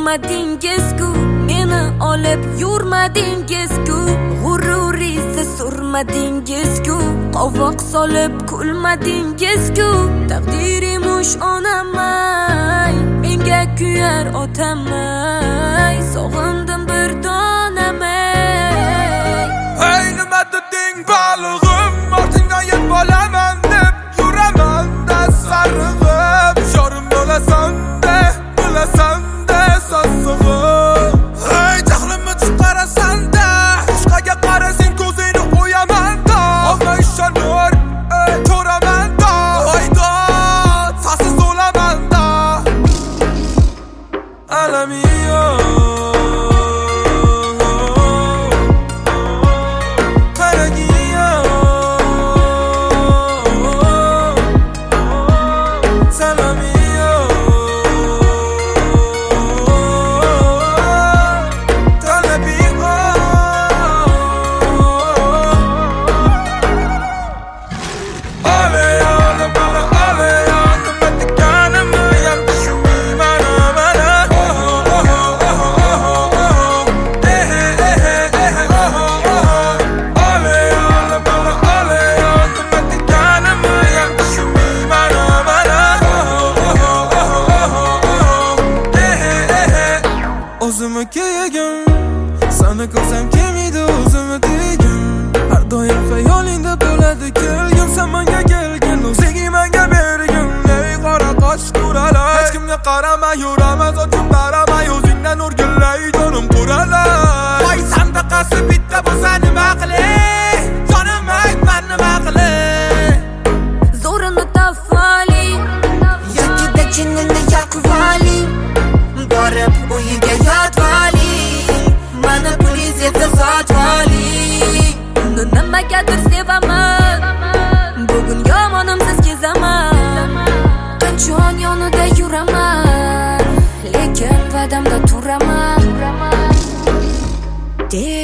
urmadingiz-ku, meni olib yurmadingiz-ku, g'ururisiz surmadingiz-ku, qovoq solib kulmadingiz-ku. Taqdirimush onamay, menga kuyar otamay, sog'indim bir donamay. Hey nima deding balig'im, ortingdan yeb olaman deb yuraman-da sarig'im. Yorim bo'lasan-da sassig'im. Hey jahlimni chiqarasan-da, boshqaga qarasang ko'zingni qo'yaman-da. Olma ishonur, ko'raman-da. Hayda, sasiz o'laman-da. Alamiyo o'zimni kiyagim, seni ko'rsam kelmaydi o'zimni degim. Har doim xayolingda bo'ladi kelgim, sen menga kelgin, o'zing menga bergin. Ey qora qosh quralar, hech kimga qaramay yuraman, sochim qaramay o'zingdan o'rgilay jonim quralar. Voy sandaqasi bitta bo'lsa nima qilay, jonim aytma nima qilay. Zo'rini tafali, yakida jinnini yakvali, borib uyiga yotvali, mana puliz esa sotvali. Uni nimagadir sevaman, bugun yomonimsiz kezaman. Qachon yonida yuraman, lekin va'damda turaman.